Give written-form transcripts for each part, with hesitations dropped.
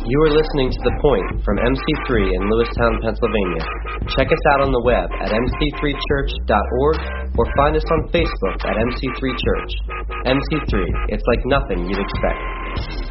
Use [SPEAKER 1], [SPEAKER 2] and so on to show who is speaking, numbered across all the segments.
[SPEAKER 1] You are listening to The Point from MC3 in Lewistown, Pennsylvania. Check us out on the web at mc3church.org or find us on Facebook at MC3 Church. MC3, it's like nothing you'd expect.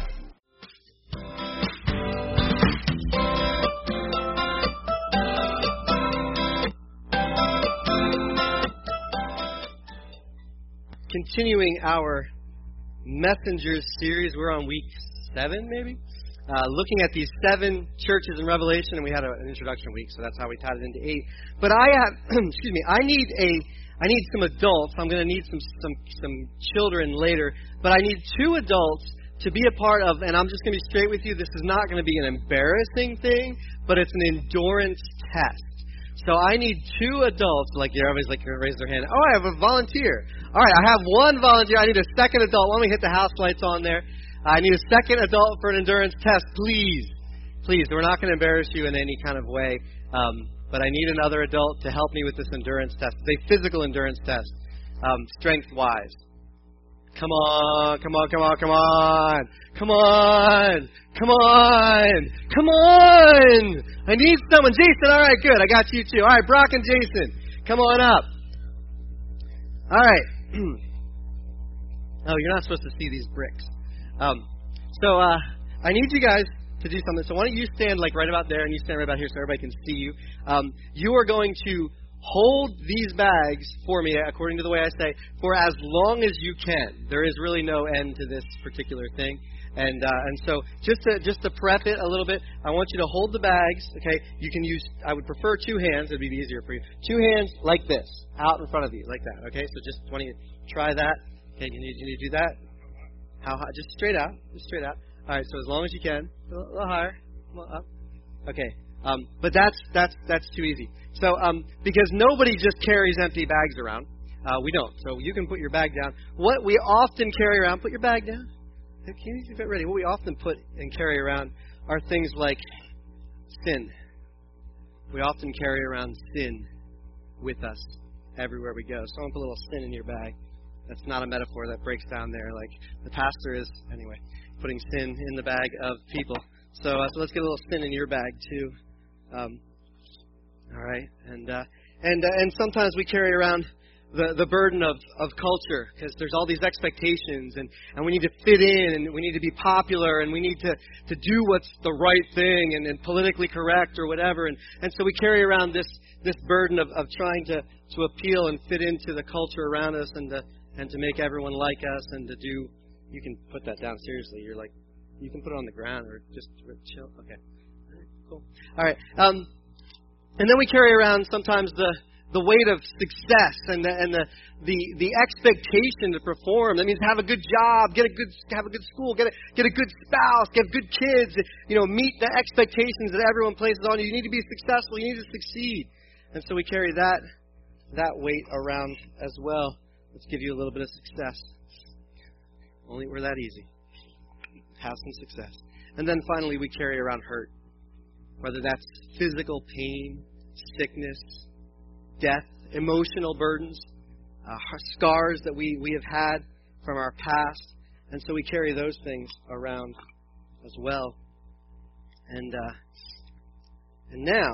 [SPEAKER 2] Continuing our Messengers series, we're on week 7, maybe? Looking at these 7 churches in Revelation, and we had an introduction week, so that's how we tied it into 8. But I have, I need some adults. I'm going to need some children later, but I need 2 adults to be a part of, and I'm just going to be straight with you, this is not going to be an embarrassing thing, but it's an endurance test. So I need 2 adults, everybody's going to raise their hand. Oh, I have a volunteer. All right, I have 1 volunteer. I need a second adult. Let me hit the house lights on there. I need a second adult for an endurance test, please. Please, we're not going to embarrass you in any kind of way, but I need another adult to help me with this endurance test. It's a physical endurance test, strength-wise. Come on, come on, come on, come on. Come on, come on, come on. I need someone. Jason, all right, good. I got you too. All right, Brock and Jason, come on up. All right. Oh, you're not supposed to see these bricks. I need you guys to do something. So why don't you stand right about there, and you stand right about here so everybody can see you. You are going to hold these bags for me, according to the way I say, for as long as you can. There is really no end to this particular thing. And so just to prep it a little bit, I want you to hold the bags. Okay, you can use. I would prefer 2 hands. It'd be easier for you. 2 hands like this, out in front of you, like that. Okay, so just want you to try that. Okay, you need to do that. How high? Just straight out. Just straight out. All right. So as long as you can, a little higher. Come on, up. Okay. But that's too easy. So because nobody just carries empty bags around, we don't. So you can put your bag down. What we often carry around. Put your bag down. Can you get ready? What we often put and carry around are things like sin. We often carry around sin with us everywhere we go. Someone put a little sin in your bag. That's not a metaphor that breaks down there. Like the pastor is, anyway, putting sin in the bag of people. So let's get a little sin in your bag too. All right, and sometimes we carry around the burden of culture, because there's all these expectations, and we need to fit in, and we need to be popular, and we need to do what's the right thing and politically correct or whatever, and so we carry around this burden of trying to appeal and fit into the culture around us, and to make everyone like us, and to do. You can put that down seriously. You can put it on the ground or just chill. Okay, all right, cool. All right, and then we carry around sometimes the weight of success and the expectation to perform. That means have a good job, have a good school, get a good spouse, get good kids. Meet the expectations that everyone places on you. You need to be successful. You need to succeed, and so we carry that weight around as well. Let's give you a little bit of success. Only we're that easy. Have some success, and then finally we carry around hurt, whether that's physical pain, sickness, death, emotional burdens, scars that we have had from our past, and so we carry those things around as well. And now,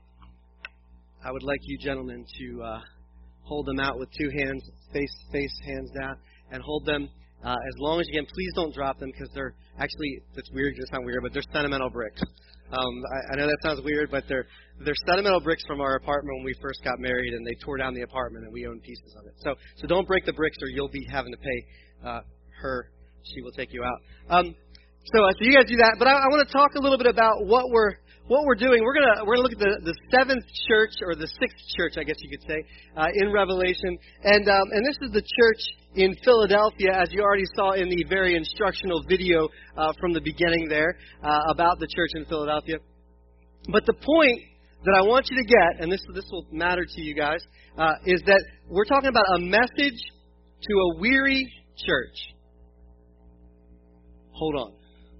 [SPEAKER 2] I would like you gentlemen to hold them out with 2 hands, face hands down, and hold them as long as you can. Please don't drop them, because they're actually, that's weird, it's not weird, but they're sentimental bricks. I know that sounds weird, but they're sentimental bricks from our apartment when we first got married, and they tore down the apartment, and we own pieces of it. So don't break the bricks, or you'll be having to pay her. She will take you out. So you guys do that, but I want to talk a little bit about what we're doing. We're gonna look at the 7th church, or the 6th church, I guess you could say, in Revelation, and this is the church in Philadelphia, as you already saw in the very instructional video from the beginning there about the church in Philadelphia. But the point that I want you to get, and this will matter to you guys, is that we're talking about a message to a weary church. Hold on.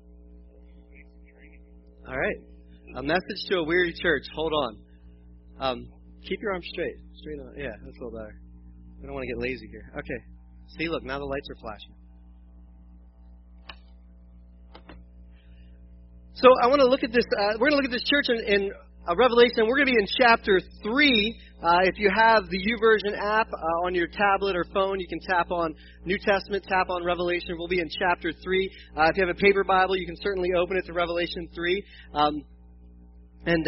[SPEAKER 2] All right. A message to a weary church. Hold on. Keep your arms straight. Straight on. Yeah, that's a little better. I don't want to get lazy here. Okay. See, look, now the lights are flashing. So I want to look at this. We're going to look at this church in Revelation. We're going to be in chapter 3. If you have the YouVersion app on your tablet or phone, you can tap on New Testament, tap on Revelation. We'll be in chapter 3. If you have a paper Bible, you can certainly open it to Revelation 3. And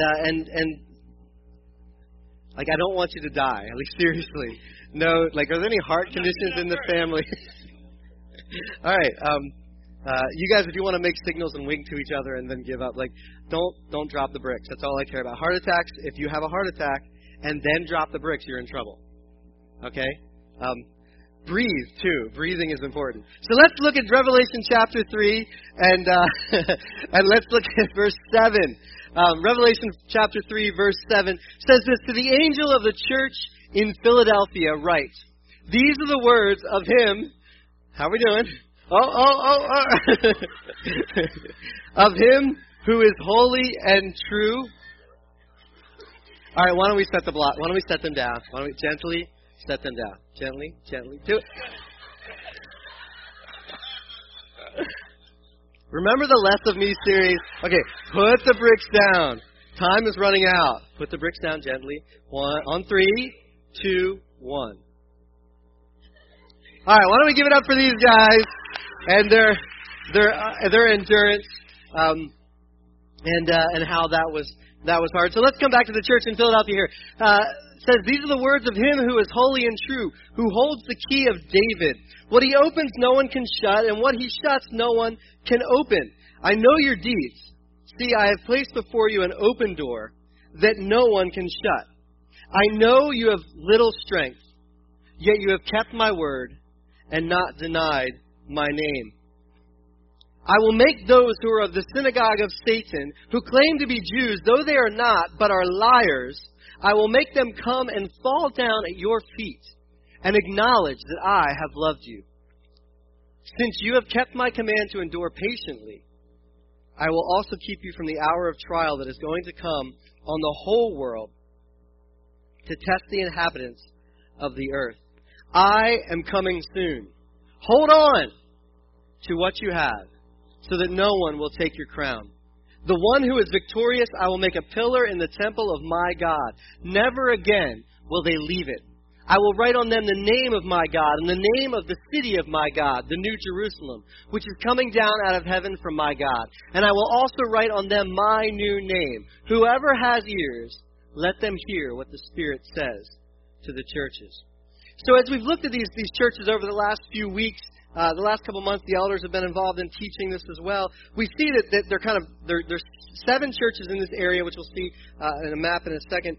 [SPEAKER 2] like, I don't want you to die. Like, seriously. No, like, are there any heart conditions in the family? All right. You guys, if you want to make signals and wink to each other and then give up, like, don't drop the bricks. That's all I care about. Heart attacks, if you have a heart attack and then drop the bricks, you're in trouble. Okay? Breathe, too. Breathing is important. So let's look at Revelation chapter 3, and let's look at verse 7. Revelation chapter 3, verse 7 says this: "To the angel of the church in Philadelphia write, these are the words of him," how are we doing? "Of him who is holy and true." All right, why don't we set the block? Why don't we set them down? Why don't we gently set them down? Gently. Do it. Remember the Less of Me series? Okay, put the bricks down. Time is running out. Put the bricks down gently. 1, on 3, 2, 1. All right, why don't we give it up for these guys and their endurance, and how that was hard. So let's come back to the church in Philadelphia here. It says, "These are the words of him who is holy and true, who holds the key of David. What he opens, no one can shut, and what he shuts, no one can open. I know your deeds. See, I have placed before you an open door that no one can shut. I know you have little strength, yet you have kept my word and not denied my name. I will make those who are of the synagogue of Satan, who claim to be Jews, though they are not, but are liars, I will make them come and fall down at your feet and acknowledge that I have loved you. Since you have kept my command to endure patiently, I will also keep you from the hour of trial that is going to come on the whole world to test the inhabitants of the earth. I am coming soon. Hold on to what you have, so that no one will take your crown. The one who is victorious, I will make a pillar in the temple of my God. Never again will they leave it. I will write on them the name of my God and the name of the city of my God, the New Jerusalem, which is coming down out of heaven from my God. And I will also write on them my new name. Whoever has ears, let them hear what the Spirit says to the churches." So as we've looked at these churches over the last few weeks, the last couple months, the elders have been involved in teaching this as well. We see that there's 7 churches in this area, which we'll see in a map in a second.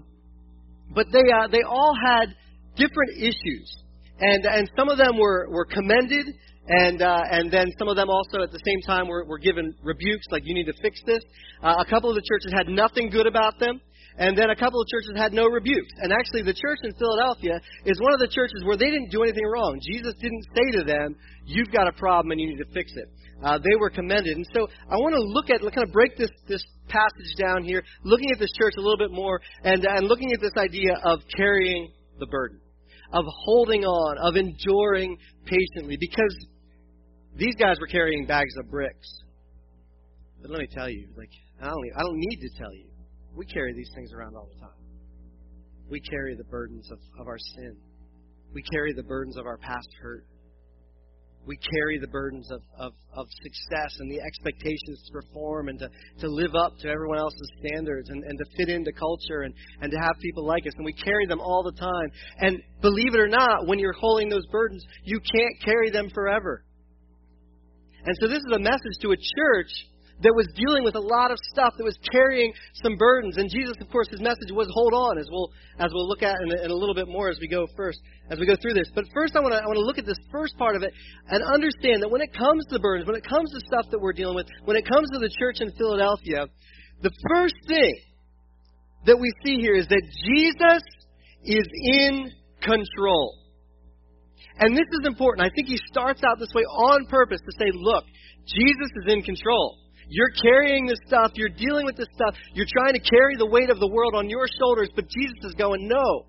[SPEAKER 2] But they all had different issues, and some of them were commended, and then some of them also at the same time were given rebukes, like, you need to fix this. A couple of the churches had nothing good about them. And then a couple of churches had no rebukes. And actually, the church in Philadelphia is one of the churches where they didn't do anything wrong. Jesus didn't say to them, "You've got a problem and you need to fix it." They were commended. And so I want to kind of break this passage down here, looking at this church a little bit more, and looking at this idea of carrying the burden, of holding on, of enduring patiently. Because these guys were carrying bags of bricks. But let me tell you, like, I don't need to tell you. We carry these things around all the time. We carry the burdens of our sin. We carry the burdens of our past hurt. We carry the burdens of success and the expectations to perform and to live up to everyone else's standards and to fit into culture and to have people like us. And we carry them all the time. And believe it or not, when you're holding those burdens, you can't carry them forever. And so this is a message to a church that was dealing with a lot of stuff, that was carrying some burdens. And Jesus, of course, his message was hold on, as we'll look at in a little bit more as we go through this. But first I want to look at this first part of it and understand that when it comes to burdens, when it comes to stuff that we're dealing with, when it comes to the church in Philadelphia, the first thing that we see here is that Jesus is in control. And this is important. I think he starts out this way on purpose to say, look, Jesus is in control. You're carrying this stuff. You're dealing with this stuff. You're trying to carry the weight of the world on your shoulders. But Jesus is going, no.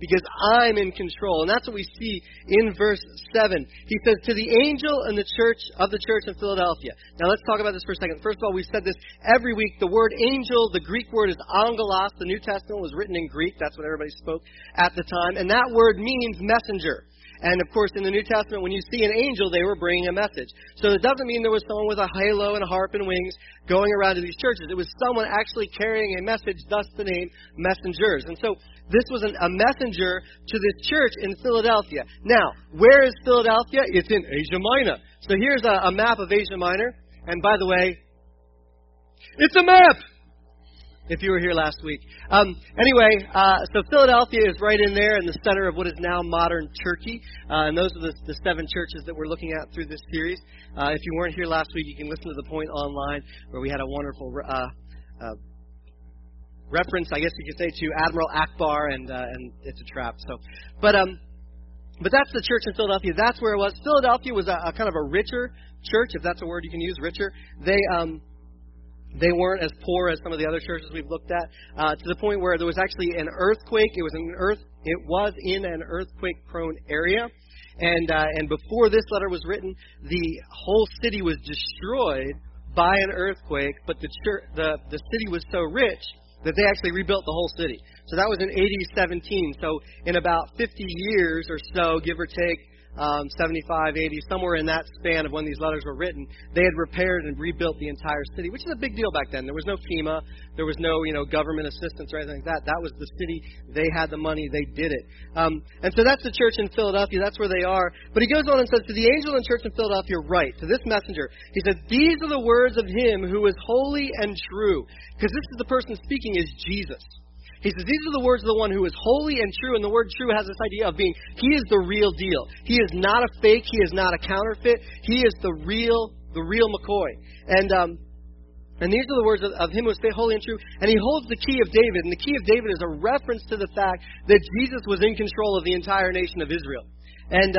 [SPEAKER 2] because I'm in control. And that's what we see in verse 7. He says, to the angel in the church in Philadelphia. Now let's talk about this for a second. First of all, we've said this every week. The word angel, the Greek word is angelos. The New Testament was written in Greek. That's what everybody spoke at the time. And that word means messenger. And, of course, in the New Testament, when you see an angel, they were bringing a message. So it doesn't mean there was someone with a halo and a harp and wings going around to these churches. It was someone actually carrying a message, thus the name messengers. And so this was a messenger to this church in Philadelphia. Now, where is Philadelphia? It's in Asia Minor. So here's a map of Asia Minor. And, by the way, it's a map! If you were here last week. So Philadelphia is right in there in the center of what is now modern Turkey. And those are the 7 churches that we're looking at through this series. If you weren't here last week, you can listen to the point online where we had a wonderful reference, I guess you could say, to Admiral Akbar, and it's a trap. But that's the church in Philadelphia. That's where it was. Philadelphia was a kind of a richer church, if that's a word you can use, richer. They weren't as poor as some of the other churches we've looked at, to the point where there was actually an earthquake. It was in an earthquake-prone area, and before this letter was written, the whole city was destroyed by an earthquake. But the city was so rich that they actually rebuilt the whole city. So that was in AD 17. So in about 50 years or so, give or take, 75, 80, somewhere in that span of when these letters were written, they had repaired and rebuilt the entire city, which is a big deal back then. There was no FEMA, there was no government assistance or anything like that. That was the city. They had the money. They did it. And so that's the church in Philadelphia. That's where they are. But he goes on and says, to the angel in the church in Philadelphia, write, to this messenger, he says, these are the words of him who is holy and true. Because this is the person speaking is Jesus. He says, these are the words of the one who is holy and true. And the word true has this idea of being, he is the real deal. He is not a fake. He is not a counterfeit. He is the real McCoy. And these are the words of him who is holy and true. And he holds the key of David. And the key of David is a reference to the fact that Jesus was in control of the entire nation of Israel. And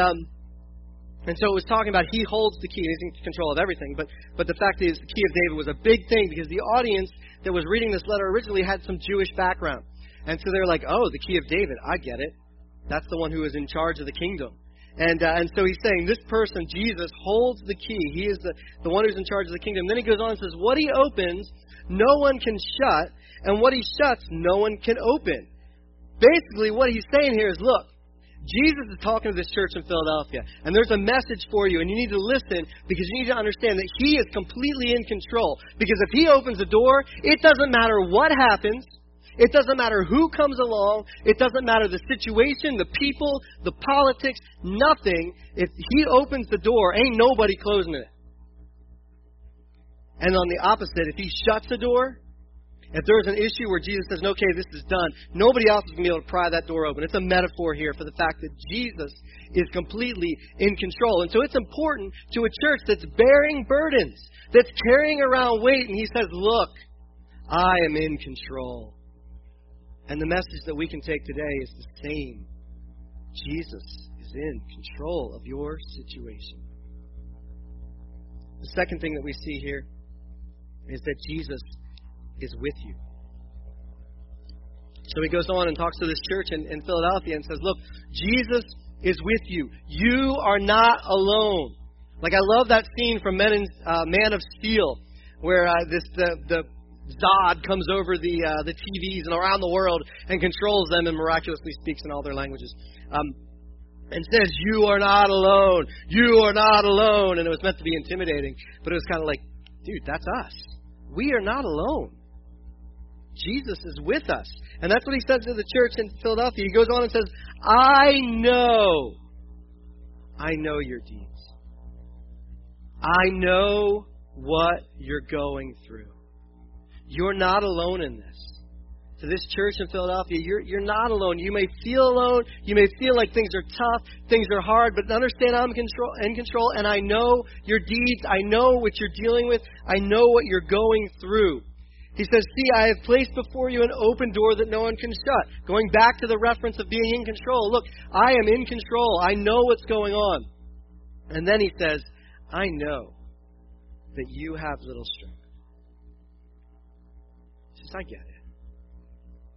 [SPEAKER 2] so it was talking about he holds the key. He's in control of everything. But the fact is, the key of David was a big thing because the audience that was reading this letter originally had some Jewish background. And so they were like, oh, the key of David, I get it. That's the one who is in charge of the kingdom. And so he's saying this person, Jesus, holds the key. He is the one who's in charge of the kingdom. Then he goes on and says, what he opens, no one can shut. And what he shuts, no one can open. Basically, what he's saying here is, look, Jesus is talking to this church in Philadelphia, and there's a message for you, and you need to listen because you need to understand that he is completely in control. Because if he opens the door, it doesn't matter what happens. It doesn't matter who comes along. It doesn't matter the situation, the people, the politics, nothing. If he opens the door, ain't nobody closing it. And on the opposite, if he shuts the door, if there's an issue where Jesus says, okay, this is done, nobody else is going to be able to pry that door open. It's a metaphor here for the fact that Jesus is completely in control. And so it's important to a church that's bearing burdens, that's carrying around weight, and he says, look, I am in control. And the message that we can take today is the same. Jesus is in control of your situation. The second thing that we see here is that Jesus is with you. So he goes on and talks to this church in Philadelphia and says, look, Jesus is with you. You are not alone. Like, I love that scene from Man of Steel, where the Zod comes over the TVs and around the world and controls them and miraculously speaks in all their languages. And says, you are not alone. You are not alone. And it was meant to be intimidating, but it was kind of like, dude, that's us. We are not alone. Jesus is with us. And that's what he says to the church in Philadelphia. He goes on and says, I know your deeds. I know what you're going through. You're not alone in this. To this church in Philadelphia, you're not alone. You may feel alone. You may feel like things are tough, things are hard, but understand I'm in control, and I know your deeds. I know what you're dealing with. I know what you're going through. He says, see, I have placed before you an open door that no one can shut. Going back to the reference of being in control. Look, I am in control. I know what's going on. And then he says, I know that you have little strength. He says, I get it.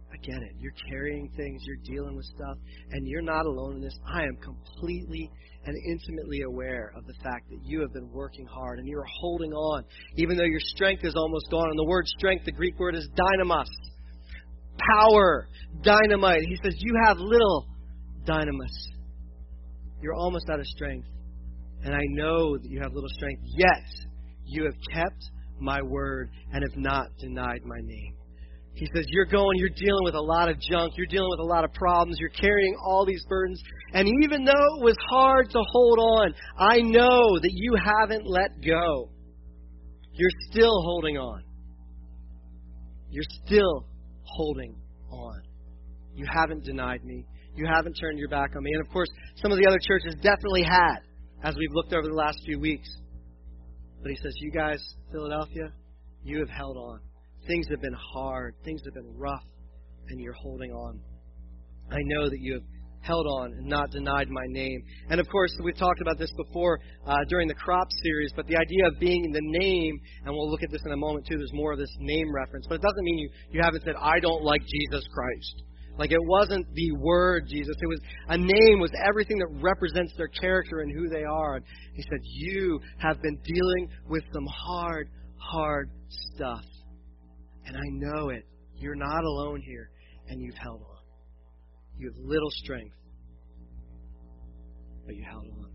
[SPEAKER 2] I get it. You're carrying things, you're dealing with stuff, and you're not alone in this. I am completely and intimately aware of the fact that you have been working hard and you are holding on, even though your strength is almost gone. And the word strength, the Greek word is dynamos. Power, dynamite. He says, you have little dynamis. You're almost out of strength. And I know that you have little strength, yet you have kept my word and have not denied my name. He says, you're dealing with a lot of junk. You're dealing with a lot of problems. You're carrying all these burdens. And even though it was hard to hold on, I know that you haven't let go. You're still holding on. You're still holding on. You haven't denied me. You haven't turned your back on me. And of course, some of the other churches definitely had, as we've looked over the last few weeks. But he says, you guys, Philadelphia, you have held on. Things have been hard. Things have been rough. And you're holding on. I know that you have held on and not denied my name. And of course, we've talked about this before during the crop series, but the idea of being in the name, and we'll look at this in a moment too, there's more of this name reference, but it doesn't mean you haven't said, I don't like Jesus Christ. Like it wasn't the word Jesus. It was a name was everything that represents their character and who they are. And he said, you have been dealing with some hard stuff. And I know it. You're not alone here. And you've held on. You have little strength. But you held on.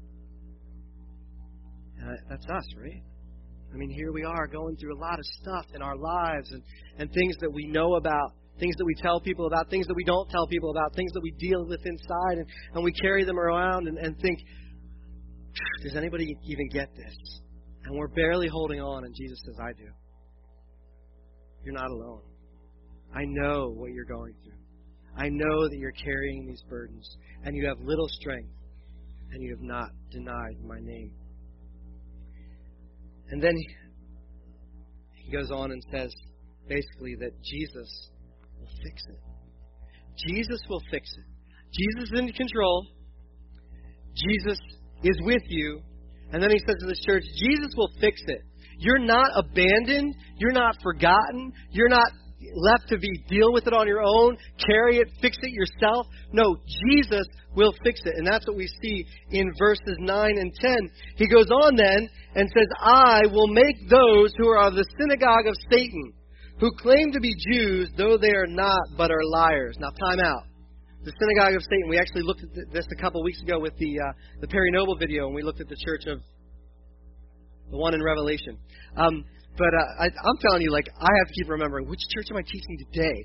[SPEAKER 2] And that's us, right? I mean, here we are going through a lot of stuff in our lives and things that we know about, things that we tell people about, things that we don't tell people about, things that we deal with inside, and we carry them around and think, does anybody even get this? And we're barely holding on, and Jesus says, I do. You're not alone. I know what you're going through. I know that you're carrying these burdens, and you have little strength, and you have not denied my name. And then he goes on and says, basically, that Jesus will fix it. Jesus will fix it. Jesus is in control. Jesus is with you. And then he says to this church, Jesus will fix it. You're not abandoned. You're not forgotten. You're not left to deal with it on your own, carry it, fix it yourself. No, Jesus will fix it. And that's what we see in verses 9 and 10. He goes on then and says, I will make those who are of the synagogue of Satan, who claim to be Jews, though they are not, but are liars. Now, time out. The synagogue of Satan, we actually looked at this a couple weeks ago with the Perry Noble video, and we looked at the church of the one in Revelation. I'm telling you, like, I have to keep remembering, which church am I teaching today?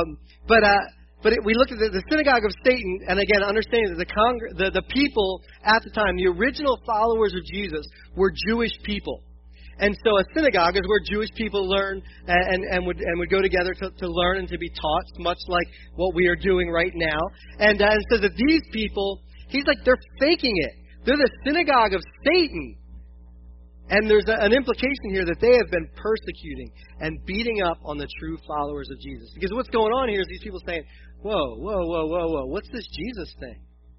[SPEAKER 2] We looked at the synagogue of Satan, and again, understanding that the people at the time, the original followers of Jesus, were Jewish people. And so a synagogue is where Jewish people learn and would go together to learn and to be taught, much like what we are doing right now. And so that these people, he's like, they're faking it. They're the synagogue of Satan. And there's an implication here that they have been persecuting and beating up on the true followers of Jesus. Because what's going on here is these people saying, whoa, what's this Jesus thing?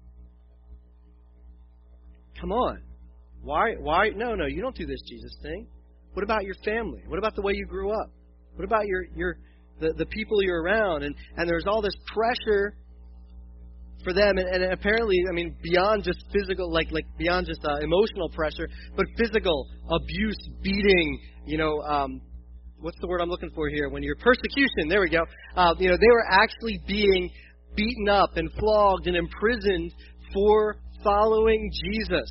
[SPEAKER 2] Come on. Why? No, you don't do this Jesus thing. What about your family? What about the way you grew up? What about the people you're around? And there's all this pressure for them, and apparently, I mean, beyond just physical, like beyond just emotional pressure, but physical abuse, beating, what's the word I'm looking for here? When you're persecution, there we go. They were actually being beaten up and flogged and imprisoned for following Jesus.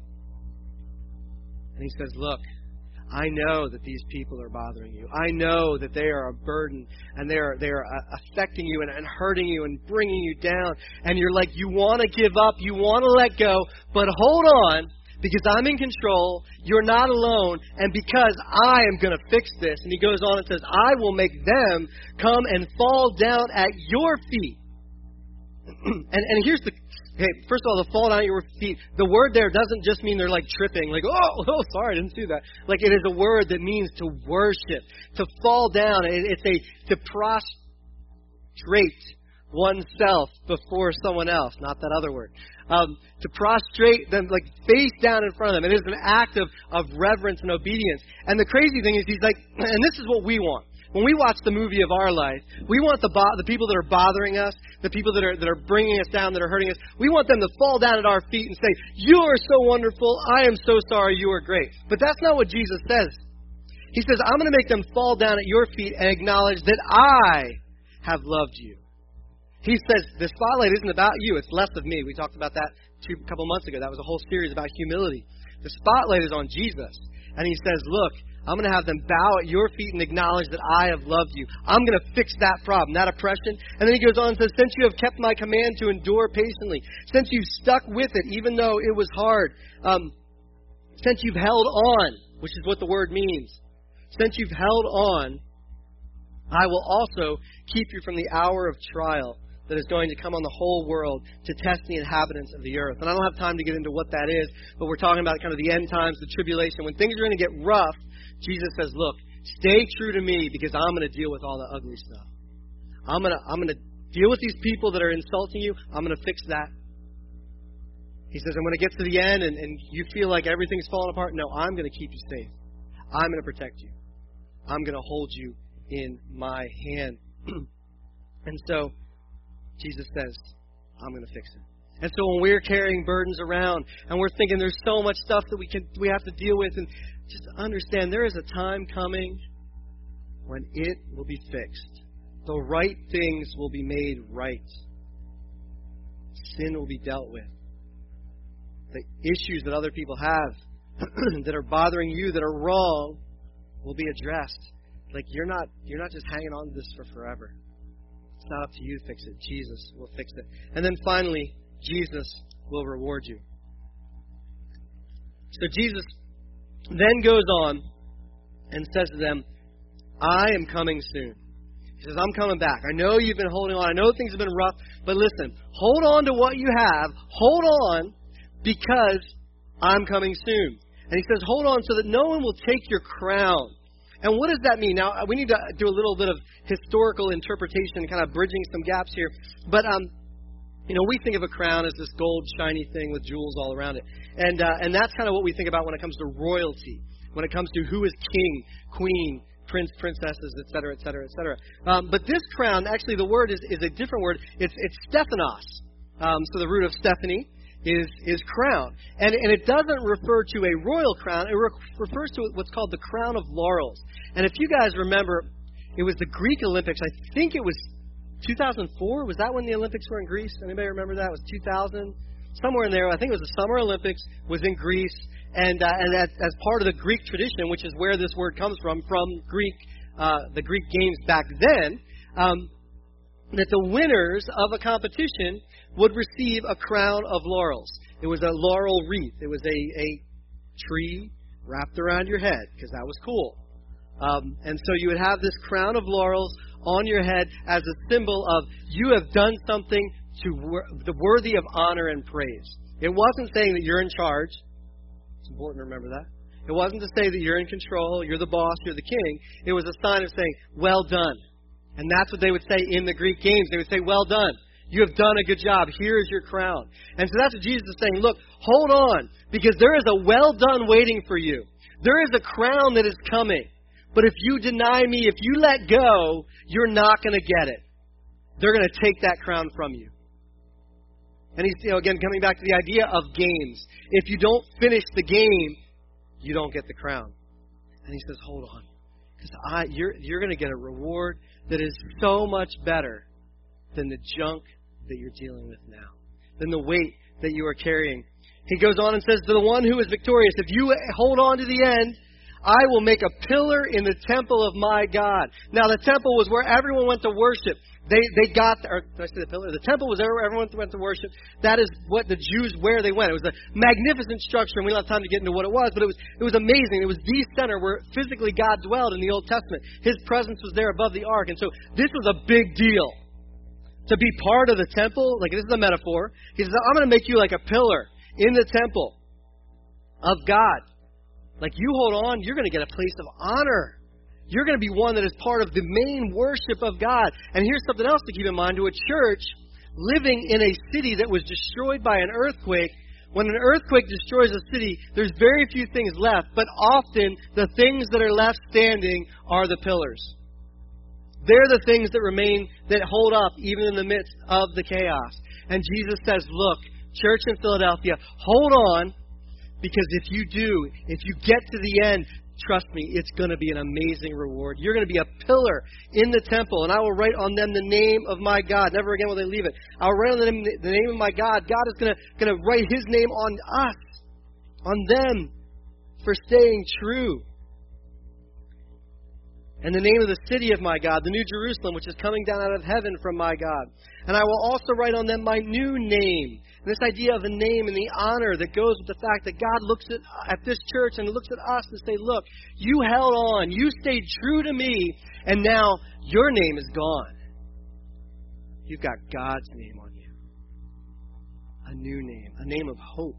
[SPEAKER 2] And he says, look, I know that these people are bothering you. I know that they are a burden, and they are affecting you and hurting you and bringing you down. And you're like, you want to give up, you want to let go, but hold on, because I'm in control. You're not alone, and because I am going to fix this. And he goes on and says, I will make them come and fall down at your feet. And here's the... Okay, first of all, the fall down at your feet, the word there doesn't just mean they're like tripping, like, oh, sorry, I didn't do that. Like, it is a word that means to worship, to fall down. It's to prostrate oneself before someone else, not that other word. To prostrate them, like, face down in front of them. It is an act of reverence and obedience. And the crazy thing is, he's like, and this is what we want. when we watch the movie of our life, we want the people that are bothering us, the people that are bringing us down, that are hurting us, we want them to fall down at our feet and say, "You are so wonderful. I am so sorry. You are great." But that's not what Jesus says. He says, "I'm going to make them fall down at your feet and acknowledge that I have loved you." He says, the spotlight isn't about you. It's less of me. We talked about that a couple months ago. That was a whole series about humility. The spotlight is on Jesus. And he says, look, I'm going to have them bow at your feet and acknowledge that I have loved you. I'm going to fix that problem, that oppression. And then he goes on and says, since you have kept my command to endure patiently, since you've stuck with it even though it was hard, since you've held on, which is what the word means, since you've held on, I will also keep you from the hour of trial that is going to come on the whole world to test the inhabitants of the earth. And I don't have time to get into what that is, but we're talking about kind of the end times, the tribulation. When things are going to get rough, Jesus says, look, stay true to me because I'm going to deal with all the ugly stuff. I'm going to deal with these people that are insulting you. I'm going to fix that. He says, and when it gets to the end and you feel like everything's falling apart, no, I'm going to keep you safe. I'm going to protect you. I'm going to hold you in my hand. And so Jesus says, I'm going to fix it. And so when we're carrying burdens around and we're thinking there's so much stuff that we have to deal with, and just understand there is a time coming when it will be fixed. The right things will be made right. Sin will be dealt with. The issues that other people have that are bothering you, that are wrong, will be addressed. Like you're not just hanging on to this for forever. It's not up to you to fix it. Jesus will fix it. And then finally, Jesus will reward you. So Jesus then goes on and says to them, I am coming soon. He says, I'm coming back. I know you've been holding on. I know things have been rough, but listen, hold on to what you have. Hold on because I'm coming soon. And he says, hold on so that no one will take your crown. And what does that mean? Now, we need to do a little bit of historical interpretation, kind of bridging some gaps here. But, we think of a crown as this gold, shiny thing with jewels all around it. And that's kind of what we think about when it comes to royalty, when it comes to who is king, queen, prince, princesses, et cetera, et cetera, et cetera. But this crown, actually the word is a different word. It's Stephanos. So the root of Stephanie is crown. And it doesn't refer to a royal crown. It refers to what's called the crown of laurels. And if you guys remember, it was the Greek Olympics. I think it was 2004. Was that when the Olympics were in Greece? Anybody remember that? It was 2000? Somewhere in there. I think it was the Summer Olympics was in Greece. And as part of the Greek tradition, which is where this word comes from Greek, the Greek games back then, that the winners of a competition would receive a crown of laurels. It was a laurel wreath. It was a tree wrapped around your head, because that was cool. And so you would have this crown of laurels on your head as a symbol of you have done something the worthy of honor and praise. It wasn't saying that you're in charge. It's important to remember that. It wasn't to say that you're in control, you're the boss, you're the king. It was a sign of saying, well done. And that's what they would say in the Greek games. They would say, well done. You have done a good job. Here is your crown. And so that's what Jesus is saying. Look, hold on, because there is a well done waiting for you. There is a crown that is coming. But if you deny me, if you let go, you're not going to get it. They're going to take that crown from you. And he's, again, coming back to the idea of games. If you don't finish the game, you don't get the crown. And he says, hold on. Because you're going to get a reward that is so much better than the junk that you're dealing with now, than the weight that you are carrying. He goes on and says, to the one who is victorious, if you hold on to the end, I will make a pillar in the temple of my God. Now, the temple was where everyone went to worship. They got, or did I say the pillar? The temple was where everyone went to worship. That is what the Jews, where they went. It was a magnificent structure, and we don't have time to get into what it was, but it was amazing. It was the center where physically God dwelled in the Old Testament. His presence was there above the ark, and so this was a big deal. To be part of the temple, like this is a metaphor. He says, I'm going to make you like a pillar in the temple of God. Like you hold on, you're going to get a place of honor. You're going to be one that is part of the main worship of God. And here's something else to keep in mind. To a church living in a city that was destroyed by an earthquake, when an earthquake destroys a city, there's very few things left. But often, the things that are left standing are the pillars. They're the things that remain, that hold up even in the midst of the chaos. And Jesus says, look, church in Philadelphia, hold on, because if you do, if you get to the end, trust me, it's going to be an amazing reward. You're going to be a pillar in the temple, and I will write on them the name of my God. Never again will they leave it. I will write on them the name of my God. God is going to write His name on us, on them, for staying true. And the name of the city of my God, the New Jerusalem, which is coming down out of heaven from my God. And I will also write on them my new name. And this idea of a name and the honor that goes with the fact that God looks at this church and looks at us and say, look, you held on, you stayed true to me, and now your name is gone. You've got God's name on you. A new name, a name of hope,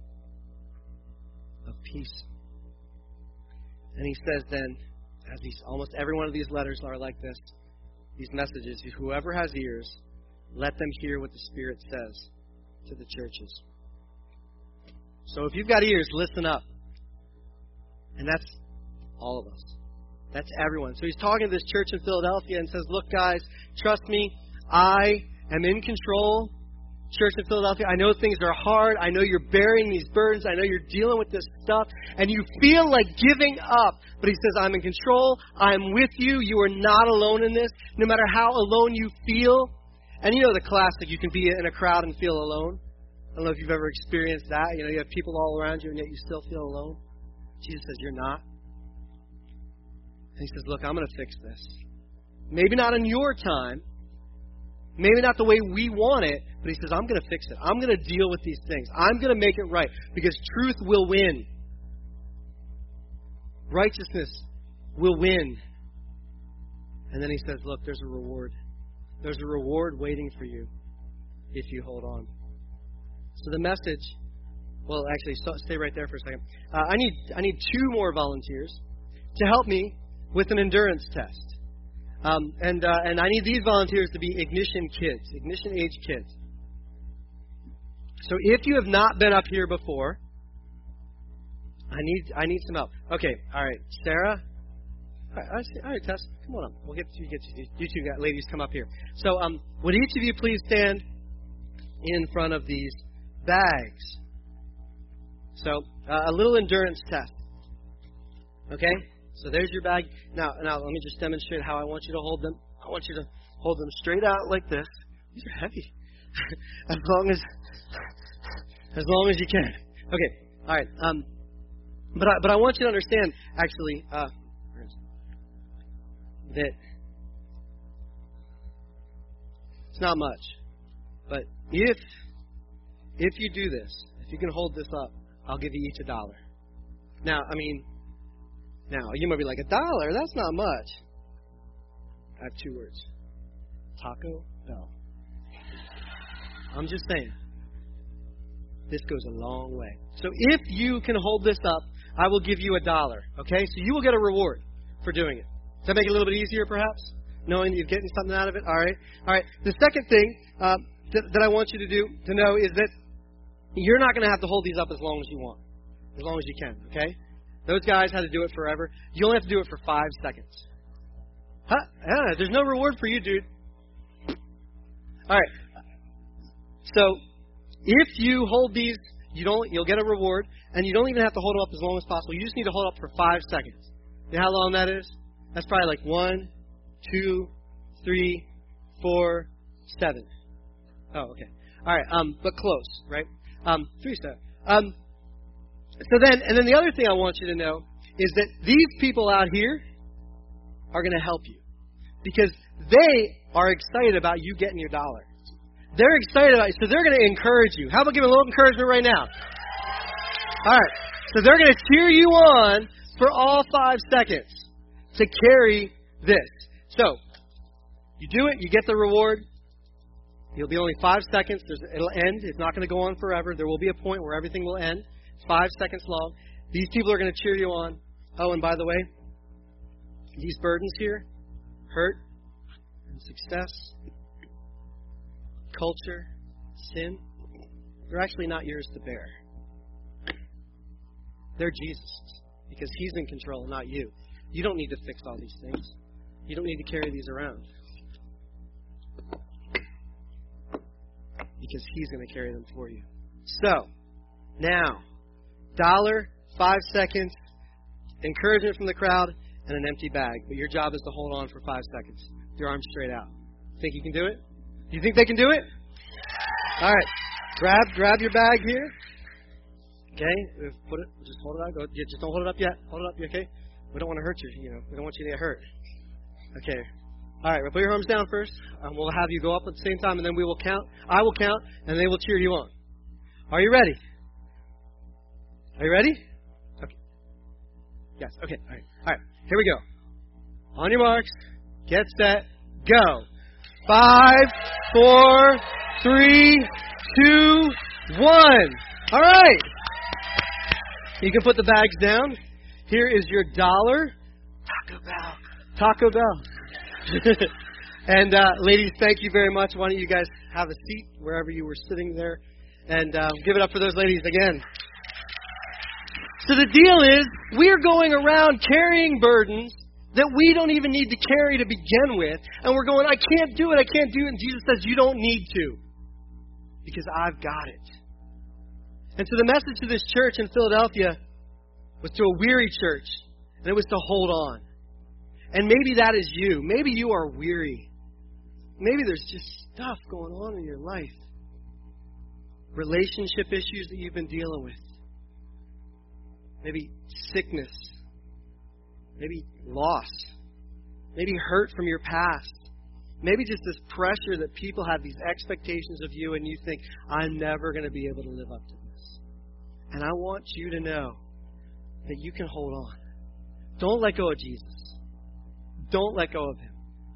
[SPEAKER 2] of peace. And he says then, as almost every one of these letters are like this, these messages, whoever has ears, let them hear what the Spirit says to the churches. So if you've got ears, listen up. And that's all of us. That's everyone. So he's talking to this church in Philadelphia and says, look, guys, trust me, I am in control. Church in Philadelphia, I know things are hard. I know you're bearing these burdens. I know you're dealing with this stuff. And you feel like giving up. But he says, I'm in control. I'm with you. You are not alone in this. No matter how alone you feel. And you know the classic, you can be in a crowd and feel alone. I don't know if you've ever experienced that. You know, you have people all around you and yet you still feel alone. Jesus says, you're not. And he says, look, I'm going to fix this. Maybe not in your time. Maybe not the way we want it, but he says, I'm going to fix it. I'm going to deal with these things. I'm going to make it right because truth will win. Righteousness will win. And then he says, look, there's a reward. There's a reward waiting for you if you hold on. So the message, well, actually, stay right there for a second. I need 2 more volunteers to help me with an endurance test. And I need these volunteers to be ignition kids, ignition age kids. So if you have not been up here before, I need some help. Okay, all right, Sarah. All right, Tess, come on up. We'll get you two ladies come up here. So would each of you please stand in front of these bags? So a little endurance test. Okay. So there's your bag. Now let me just demonstrate how I want you to hold them. I want you to hold them straight out like this. These are heavy. as long as you can. Okay. All right. But I want you to understand actually that it's not much. But if you do this, if you can hold this up, I'll give you each $1. Now, Now, you might be like, $1? That's not much. I have 2 words. Taco Bell. I'm just saying. This goes a long way. So if you can hold this up, I will give you $1. Okay? So you will get a reward for doing it. Does that make it a little bit easier, perhaps? Knowing that you're getting something out of it? All right. The second thing that I want you to know is that you're not going to have to hold these up as long as you want. As long as you can. Okay? Those guys had to do it forever. You only have to do it for 5 seconds. Huh? Yeah, there's no reward for you, dude. All right. So, if you hold these, you'll get a reward, and you don't even have to hold them up as long as possible. You just need to hold up for 5 seconds. You know how long that is? That's probably like 1, 2, 3, 4, 7. Oh, okay. All right. But close, right? 3 7. So then the other thing I want you to know is that these people out here are going to help you because they are excited about you getting your $1. They're excited about it, so they're going to encourage you. How about giving a little encouragement right now? All right. So they're going to cheer you on for all 5 seconds to carry this. So you do it, you get the reward. It'll be only 5 seconds. It'll end. It's not going to go on forever. There will be a point where everything will end. 5 seconds long. These people are going to cheer you on. Oh, and by the way, these burdens here, hurt and success, culture, sin, they're actually not yours to bear. They're Jesus's because He's in control, not you. You don't need to fix all these things. You don't need to carry these around. Because He's going to carry them for you. So, now, $1, 5 seconds, encouragement from the crowd, and an empty bag. But your job is to hold on for 5 seconds. With your arms straight out. Think you can do it? You think they can do it? All right. Grab your bag here. Okay? Put it. Just hold it out. Just don't hold it up yet. Hold it up. You okay? We don't want to hurt you. We don't want you to get hurt. Okay. All right. Well, put your arms down first. We'll have you go up at the same time, and then we will count. I will count, and they will cheer you on. Are you ready? Are you ready? Okay. Yes. Okay. All right. All right. Here we go. On your marks. Get set. Go. 5, 4, 3, 2, 1. All right. You can put the bags down. Here is your $1. Taco Bell. And ladies, thank you very much. Why don't you guys have a seat wherever you were sitting there. And give it up for those ladies again. So the deal is, we're going around carrying burdens that we don't even need to carry to begin with. And we're going, I can't do it. And Jesus says, you don't need to. Because I've got it. And so the message to this church in Philadelphia was to a weary church. And it was to hold on. And maybe that is you. Maybe you are weary. Maybe there's just stuff going on in your life. Relationship issues that you've been dealing with. Maybe sickness. Maybe loss. Maybe hurt from your past. Maybe just this pressure that people have these expectations of you and you think, I'm never going to be able to live up to this. And I want you to know that you can hold on. Don't let go of Jesus. Don't let go of Him.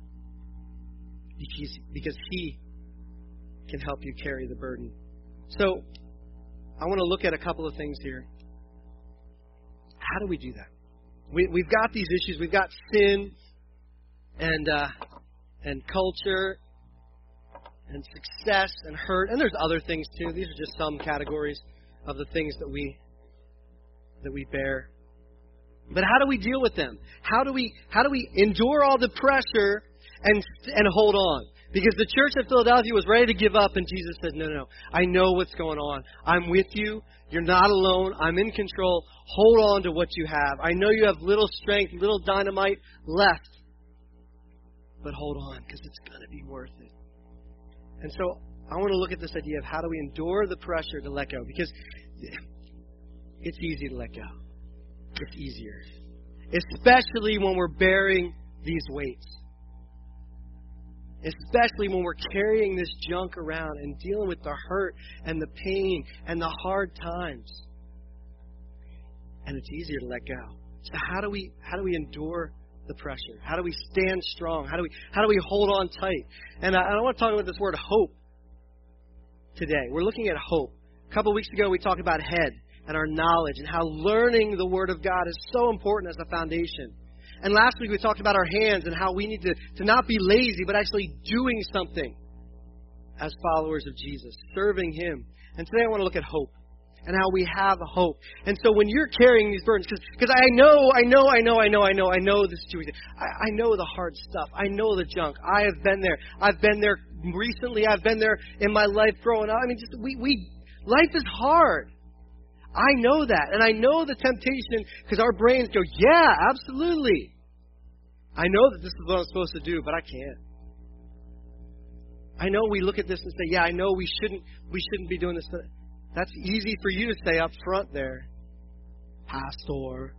[SPEAKER 2] Because He can help you carry the burden. So, I want to look at a couple of things here. How do we do that? We've got these issues. We've got sin and culture and success and hurt. And there's other things too. These are just some categories of the things that we bear. But how do we deal with them? How do we endure all the pressure and hold on? Because the church at Philadelphia was ready to give up, and Jesus said, no, I know what's going on. I'm with you. You're not alone. I'm in control. Hold on to what you have. I know you have little strength, little dynamite left. But hold on, because it's going to be worth it. And so I want to look at this idea of how do we endure the pressure to let go? Because it's easy to let go. It's easier. Especially when we're bearing these weights. Especially when we're carrying this junk around and dealing with the hurt and the pain and the hard times. And it's easier to let go. So how do we endure the pressure? How do we stand strong? How do we hold on tight? And I want to talk about this word hope today. We're looking at hope. A couple of weeks ago we talked about head and our knowledge and how learning the Word of God is so important as a foundation. And last week we talked about our hands and how we need to not be lazy, but actually doing something as followers of Jesus, serving Him. And today I want to look at hope and how we have hope. And so when you're carrying these burdens, because I know this is too easy. I know the hard stuff. I know the junk. I have been there. I've been there recently. I've been there in my life growing up. I mean, life is hard. I know that. And I know the temptation because our brains go, yeah, absolutely. I know that this is what I'm supposed to do, but I can't. I know we look at this and say, yeah, I know we shouldn't be doing this. That's easy for you to say up front there, Pastor.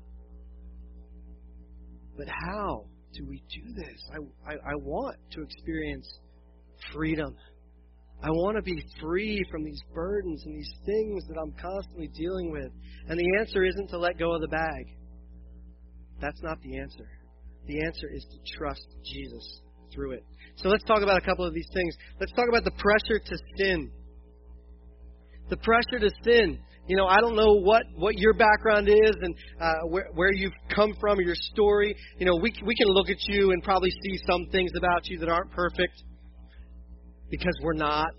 [SPEAKER 2] But how do we do this? I want to experience freedom. I want to be free from these burdens and these things that I'm constantly dealing with. And the answer isn't to let go of the bag. That's not the answer. The answer is to trust Jesus through it. So let's talk about a couple of these things. Let's talk about the pressure to sin. The pressure to sin. You know, I don't know what your background is and where you've come from, or your story. You know, we can look at you and probably see some things about you that aren't perfect. Because we're not.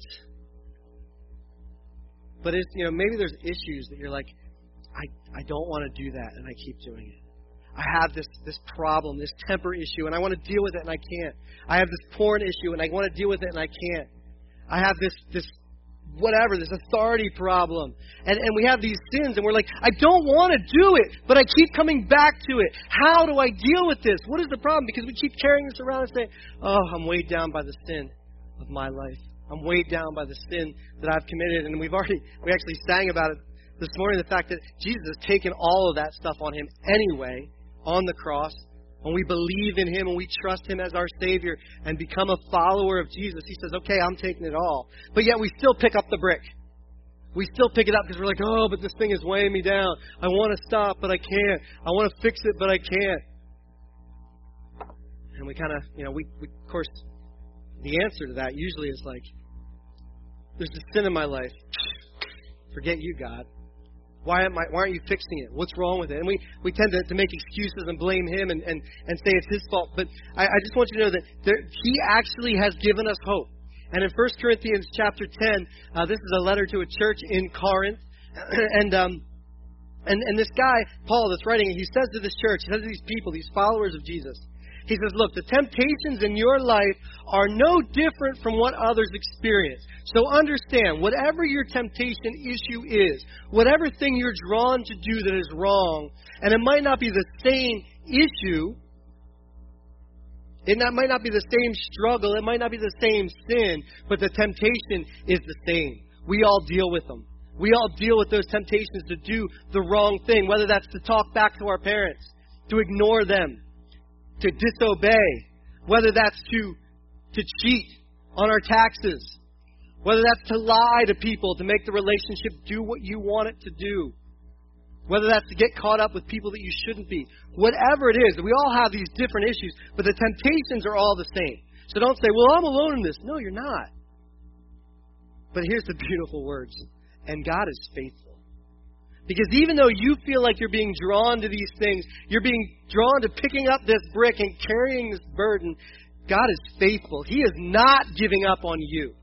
[SPEAKER 2] But it's, maybe there's issues that you're like, I don't want to do that, and I keep doing it. I have this problem, this temper issue, and I want to deal with it, and I can't. I have this porn issue, and I want to deal with it, and I can't. I have this whatever, this authority problem. And we have these sins, and we're like, I don't want to do it, but I keep coming back to it. How do I deal with this? What is the problem? Because we keep carrying this around and saying, oh, I'm weighed down by the sin of my life. I'm weighed down by the sin that I've committed. And we actually sang about it this morning, the fact that Jesus has taken all of that stuff on Him anyway, on the cross. When we believe in Him and we trust Him as our Savior and become a follower of Jesus, He says, okay, I'm taking it all. But yet we still pick up the brick. We still pick it up because we're like, oh, but this thing is weighing me down. I want to stop, but I can't. I want to fix it, but I can't. And we kind of, we of course, the answer to that usually is like, there's a sin in my life. Forget you, God. Why aren't you fixing it? What's wrong with it? And we tend to make excuses and blame Him and say it's His fault. But I just want you to know that He actually has given us hope. And in 1 Corinthians chapter 10, this is a letter to a church in Corinth. And this guy, Paul, that's writing it, he says to this church, he says to these people, these followers of Jesus, he says, look, the temptations in your life are no different from what others experience. So understand, whatever your temptation issue is, whatever thing you're drawn to do that is wrong, and it might not be the same issue, it might not be the same struggle, it might not be the same sin, but the temptation is the same. We all deal with them. We all deal with those temptations to do the wrong thing, whether that's to talk back to our parents, to ignore them, to disobey, whether that's to cheat on our taxes, whether that's to lie to people to make the relationship do what you want it to do, whether that's to get caught up with people that you shouldn't be. Whatever it is, we all have these different issues, but the temptations are all the same. So don't say, well, I'm alone in this. No, you're not. But here's the beautiful words. And God is faithful. Because even though you feel like you're being drawn to these things, you're being drawn to picking up this brick and carrying this burden, God is faithful. He is not giving up on you.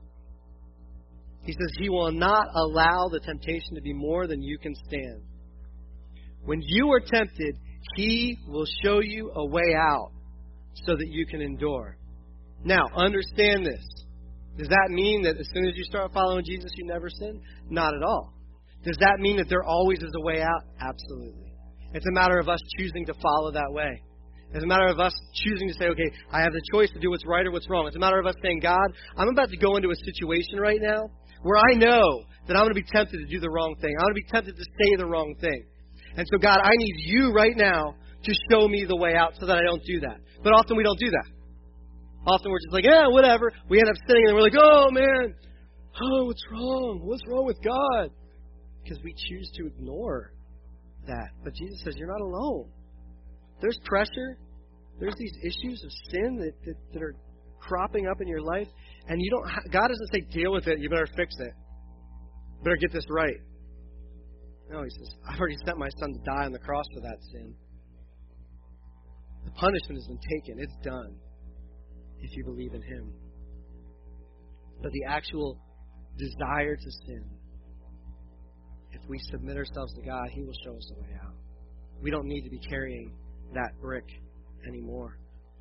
[SPEAKER 2] He says He will not allow the temptation to be more than you can stand. When you are tempted, He will show you a way out so that you can endure. Now, understand this. Does that mean that as soon as you start following Jesus, you never sin? Not at all. Does that mean that there always is a way out? Absolutely. It's a matter of us choosing to follow that way. It's a matter of us choosing to say, okay, I have the choice to do what's right or what's wrong. It's a matter of us saying, God, I'm about to go into a situation right now where I know that I'm going to be tempted to do the wrong thing. I'm going to be tempted to say the wrong thing. And so, God, I need you right now to show me the way out so that I don't do that. But often we don't do that. Often we're just like, yeah, whatever. We end up sitting and we're like, oh, man, oh, what's wrong? What's wrong with God? Because we choose to ignore that. But Jesus says, you're not alone. There's pressure. There's these issues of sin that are cropping up in your life. And you don't. God doesn't say, deal with it. You better fix it. Better get this right. No, He says, I've already sent my Son to die on the cross for that sin. The punishment has been taken. It's done. If you believe in Him. But the actual desire to sin, if we submit ourselves to God, He will show us a way out. We don't need to be carrying that brick anymore.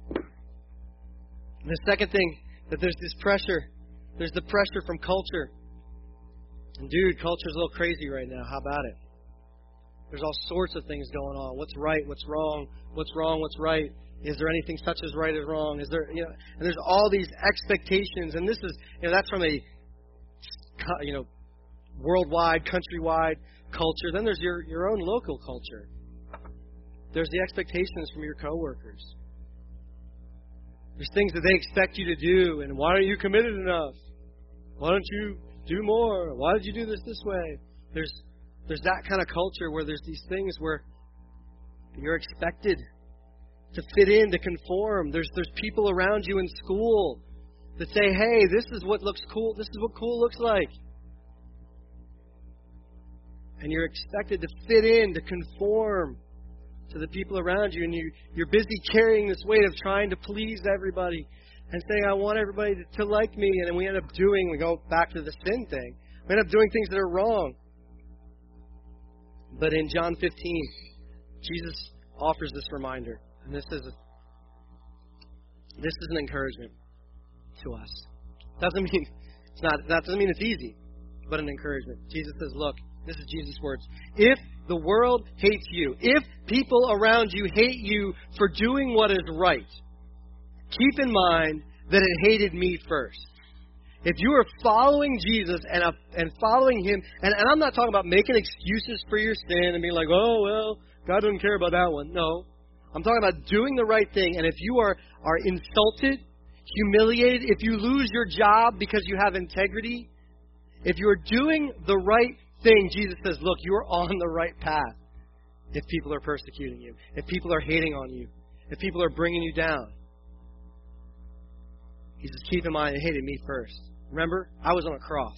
[SPEAKER 2] And the second thing, that there's this pressure. There's the pressure from culture. And dude, culture's a little crazy right now. How about it? There's all sorts of things going on. What's right? What's wrong? What's wrong? What's right? Is there anything such as right or wrong? Is there, and there's all these expectations, and this is, that's from a, worldwide, countrywide culture. Then there's your own local culture. There's the expectations from your coworkers. There's things that they expect you to do, and why aren't you committed enough? Why don't you do more? Why did you do this way? There's that kind of culture where there's these things where you're expected to fit in, to conform. There's people around you in school that say, hey, this is what looks cool. This is what cool looks like. And you're expected to fit in, to conform to the people around you. And you're busy carrying this weight of trying to please everybody and saying, I want everybody to like me. And then we go back to the sin thing. We end up doing things that are wrong. But in John 15, Jesus offers this reminder. And this is an encouragement to us. That doesn't mean it's easy, but an encouragement. Jesus says, look, this is Jesus' words. If the world hates you, if people around you hate you for doing what is right, keep in mind that it hated me first. If you are following Jesus and following Him, and I'm not talking about making excuses for your sin and being like, oh, well, God doesn't care about that one. No. I'm talking about doing the right thing. And if you are insulted, humiliated, if you lose your job because you have integrity, if you are doing the right thing, Jesus says, look, you're on the right path. If people are persecuting you, if people are hating on you, if people are bringing you down. He says, keep in mind, it hated me first. Remember, I was on a cross.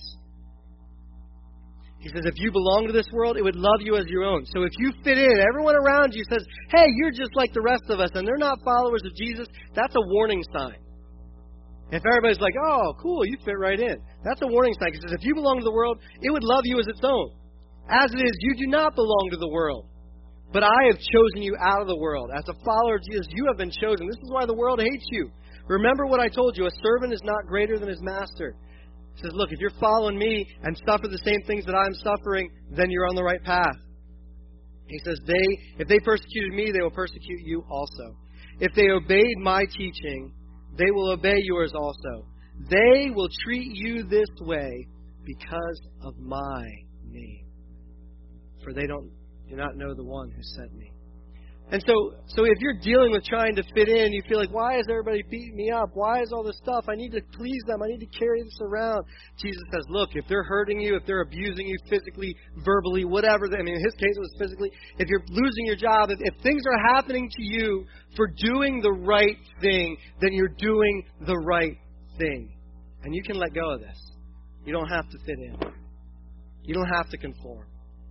[SPEAKER 2] He says, if you belong to this world, it would love you as your own. So if you fit in, everyone around you says, hey, you're just like the rest of us, and they're not followers of Jesus, that's a warning sign. If everybody's like, oh, cool, you fit right in, that's a warning sign. He says, if you belong to the world, it would love you as its own. As it is, you do not belong to the world. But I have chosen you out of the world. As a follower of Jesus, you have been chosen. This is why the world hates you. Remember what I told you, a servant is not greater than his master. He says, look, if you're following me and suffer the same things that I'm suffering, then you're on the right path. He says, if they persecuted me, they will persecute you also. If they obeyed my teaching, they will obey yours also. They will treat you this way because of my name. For they do not know the one who sent me. And so if you're dealing with trying to fit in, you feel like, why is everybody beating me up? Why is all this stuff? I need to please them. I need to carry this around. Jesus says, look, if they're hurting you, if they're abusing you physically, verbally, whatever, in his case it was physically, if you're losing your job, if things are happening to you for doing the right thing, then you're doing the right thing. And you can let go of this. You don't have to fit in. You don't have to conform.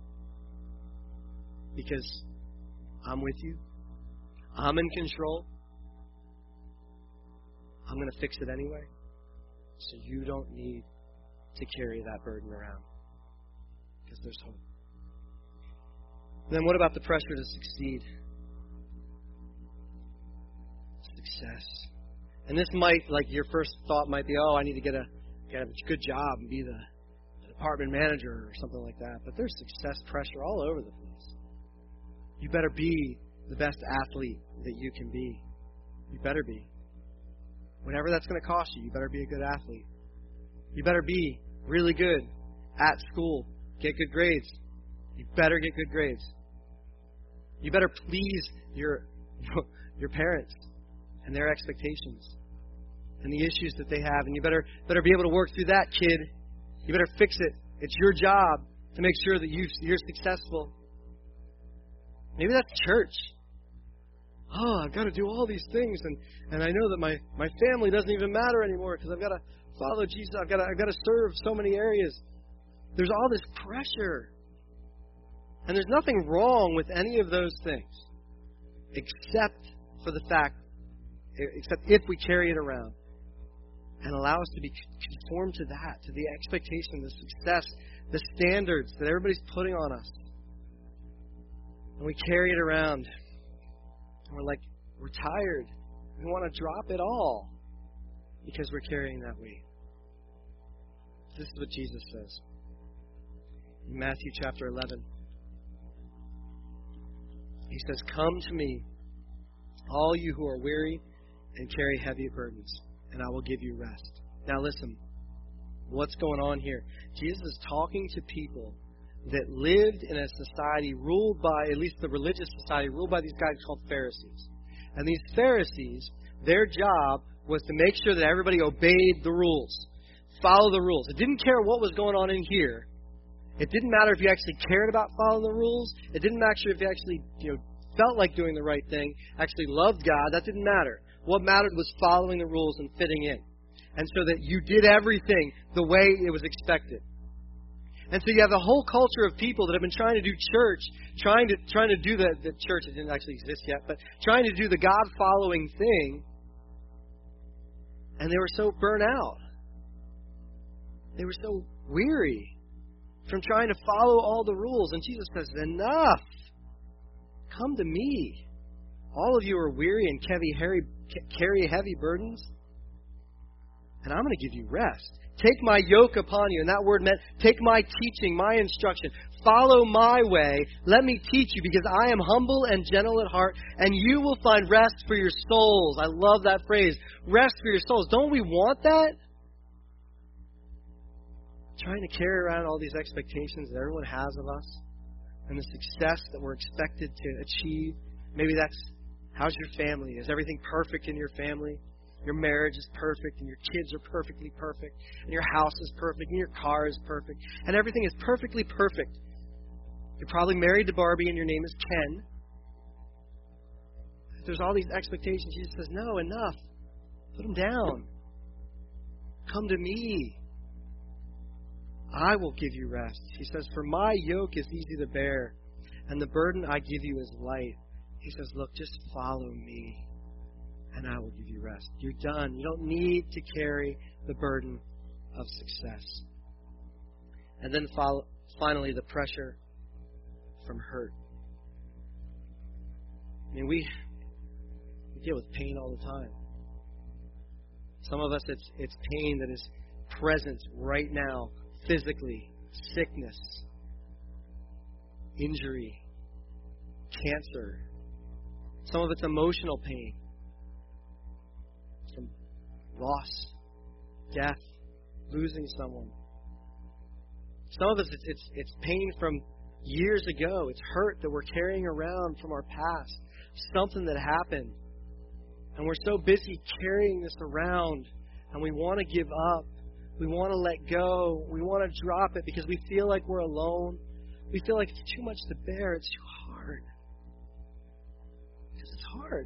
[SPEAKER 2] Because I'm with you. I'm in control. I'm going to fix it anyway. So you don't need to carry that burden around. Because there's hope. And then what about the pressure to succeed? Success. And this might, like your first thought might be, oh, I need to get a good job and be the department manager or something like that. But there's success pressure all over the place. You better be the best athlete that you can be. You better be. Whatever that's going to cost you, you better be a good athlete. You better be really good at school. Get good grades. You better get good grades. You better please your parents and their expectations and the issues that they have. And you better be able to work through that, kid. You better fix it. It's your job to make sure that you're successful. Maybe that's church. Oh, I've got to do all these things, and I know that my family doesn't even matter anymore because I've got to follow Jesus. I've got to serve so many areas. There's all this pressure. And there's nothing wrong with any of those things except if we carry it around and allow us to be conformed to that, to the expectation, the success, the standards that everybody's putting on us. And we carry it around. And we're tired. We want to drop it all because we're carrying that weight. This is what Jesus says in Matthew chapter 11. He says, come to me, all you who are weary and carry heavy burdens, and I will give you rest. Now listen, what's going on here? Jesus is talking to people that lived in a society ruled by, at least the religious society, ruled by these guys called Pharisees. And these Pharisees, their job was to make sure that everybody obeyed the rules, follow the rules. It didn't care what was going on in here. It didn't matter if you actually cared about following the rules. It didn't matter if you actually felt like doing the right thing, actually loved God. That didn't matter. What mattered was following the rules and fitting in. And so that you did everything the way it was expected. And so you have a whole culture of people that have been trying to do church, trying to do the church that didn't actually exist yet, but trying to do the God-following thing, and they were so burnt out. They were so weary from trying to follow all the rules. And Jesus says, enough. Come to me. All of you are weary and carry heavy burdens, and I'm going to give you rest. Take my yoke upon you. And that word meant take my teaching, my instruction. Follow my way. Let me teach you, because I am humble and gentle at heart, and you will find rest for your souls. I love that phrase. Rest for your souls. Don't we want that? Trying to carry around all these expectations that everyone has of us and the success that we're expected to achieve. Maybe that's, how's your family? Is everything perfect in your family? Your marriage is perfect, and your kids are perfectly perfect, and your house is perfect, and your car is perfect, and everything is perfectly perfect. You're probably married to Barbie, and your name is Ken. There's all these expectations. Jesus says, no, enough. Put them down. Come to me. I will give you rest. He says, for my yoke is easy to bear, and the burden I give you is light. He says, look, just follow me, and I will give you rest. You're done. You don't need to carry the burden of success. And then finally, the pressure from hurt. I mean, we deal with pain all the time. Some of us, it's pain that is present right now, physically, sickness, injury, cancer. Some of it's emotional pain from loss, death, losing someone. Some of us, it's pain from years ago. It's hurt that we're carrying around from our past, something that happened. And we're so busy carrying this around, and we want to give up. We want to let go. We want to drop it because we feel like we're alone. We feel like it's too much to bear. It's too hard. Because it's hard.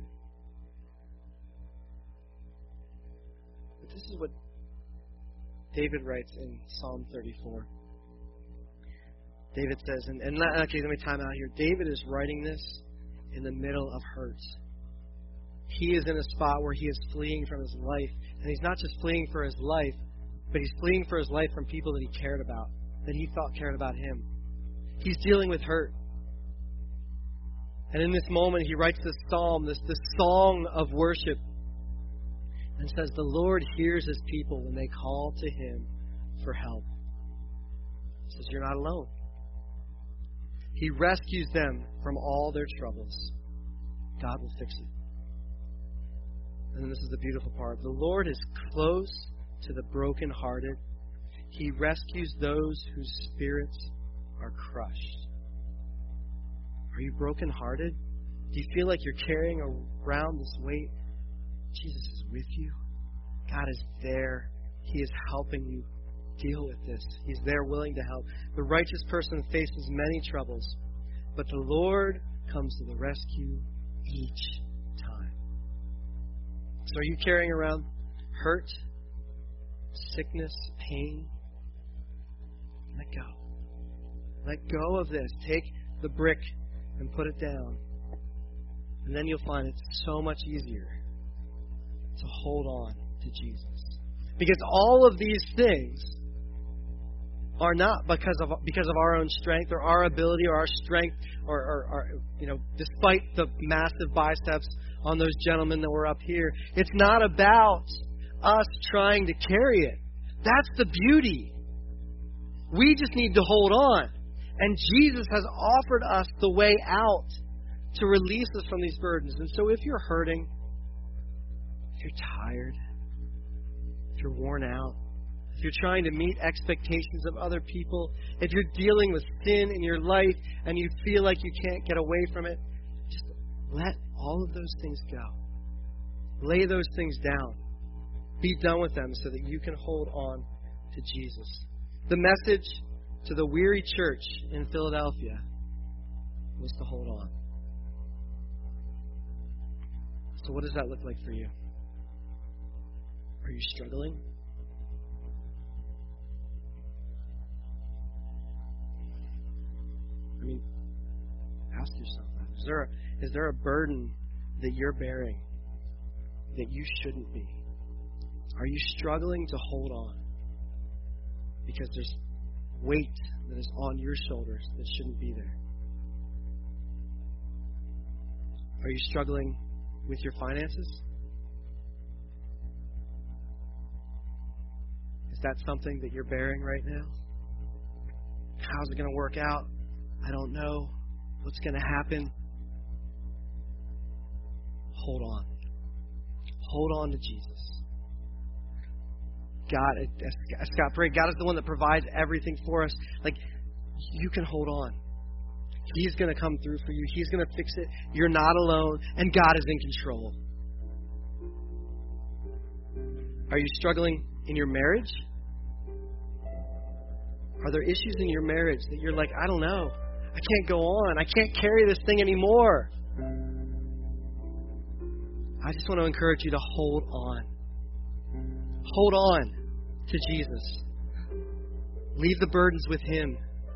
[SPEAKER 2] But this is what David writes in Psalm 34. David says, okay, let me time out here. David is writing this in the middle of hurt. He is in a spot where he is fleeing from his life. And he's not just fleeing for his life, but he's fleeing for his life from people that he cared about, that he thought cared about him. He's dealing with hurt. And in this moment, he writes this psalm, this song of worship, and says, the Lord hears his people when they call to him for help. He says, you're not alone. He rescues them from all their troubles. God will fix it. And then this is the beautiful part. The Lord is close to the brokenhearted. He rescues those whose spirits are crushed. Are you brokenhearted? Do you feel like you're carrying around this weight? Jesus is with you. God is there. He is helping you deal with this. He's there willing to help. The righteous person faces many troubles, but the Lord comes to the rescue each time. So are you carrying around hurt, sickness, pain? Let go. Let go of this. Take the brick and put it down. And then you'll find it's so much easier to hold on to Jesus. Because all of these things are not because of our own strength or our ability or our strength or despite the massive biceps on those gentlemen that were up here. It's not about us trying to carry it. That's the beauty. We just need to hold on. And Jesus has offered us the way out to release us from these burdens. And so if you're hurting, if you're tired, if you're worn out, if you're trying to meet expectations of other people, if you're dealing with sin in your life and you feel like you can't get away from it, just let all of those things go. Lay those things down. Be done with them so that you can hold on to Jesus. The message to the weary church in Philadelphia was to hold on. So what does that look like for you? Are you struggling? I mean, ask yourself that. Is there a burden that you're bearing that you shouldn't be? Are you struggling to hold on because there's weight that is on your shoulders that shouldn't be there? Are you struggling with your finances? Is that something that you're bearing right now? How's it going to work out? I don't know. What's going to happen? Hold on. Hold on to Jesus. God, as Scott prayed, God is the one that provides everything for us. Like, you can hold on. He's going to come through for you. He's going to fix it. You're not alone, and God is in control. Are you struggling in your marriage? Are there issues in your marriage that you're like, I don't know. I can't go on. I can't carry this thing anymore. I just want to encourage you to hold on. Hold on to Jesus. Leave the burdens with Him.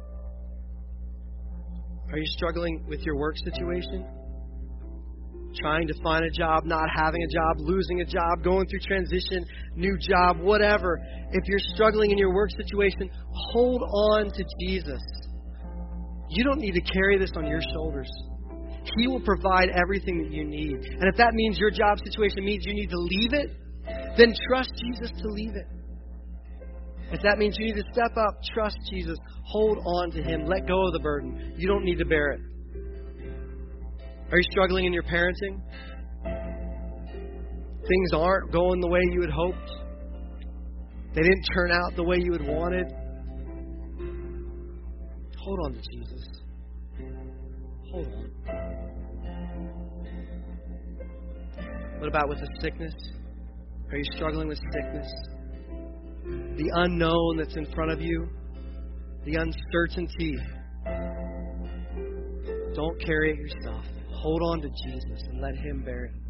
[SPEAKER 2] Are you struggling with your work situation? Trying to find a job, not having a job, losing a job, going through transition, new job, whatever. If you're struggling in your work situation, hold on to Jesus. You don't need to carry this on your shoulders. He will provide everything that you need. And if that means your job situation means you need to leave it, then trust Jesus to leave it. If that means you need to step up, trust Jesus. Hold on to Him. Let go of the burden. You don't need to bear it. Are you struggling in your parenting? Things aren't going the way you had hoped. They didn't turn out the way you had wanted. Hold on to Jesus. Hold on. What about with a sickness? Are you struggling with sickness? The unknown that's in front of you? The uncertainty? Don't carry it yourself. Hold on to Jesus and let Him bear it.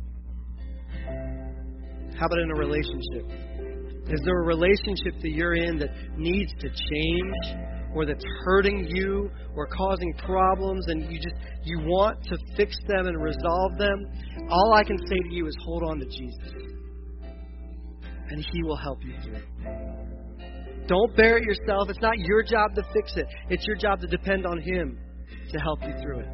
[SPEAKER 2] How about in a relationship? Is there a relationship that you're in that needs to change, or that's hurting you or causing problems, and you want to fix them and resolve them? All I can say to you is hold on to Jesus, and He will help you through it. Don't bear it yourself. It's not your job to fix it. It's your job to depend on Him to help you through it.